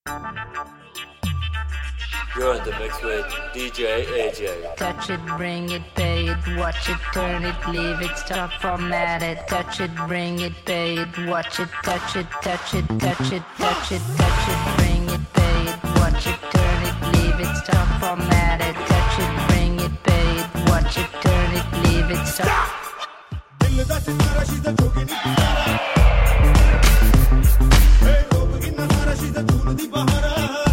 You're in the mix with DJ AJ. Touch it, bring it, pay it, watch it, turn it, leave it, stop, format it. Touch it, bring it, pay it, watch it, touch it, touch it, touch it, touch it, touch it, bring it, pay it, watch it, turn it, leave it, stop, format it. Touch it, bring it, pay it, watch it, turn it, leave it, stop. Dil da sitara, she's the jogi ni pitara. Hey, rob ginna sara, she's the joon di bahara.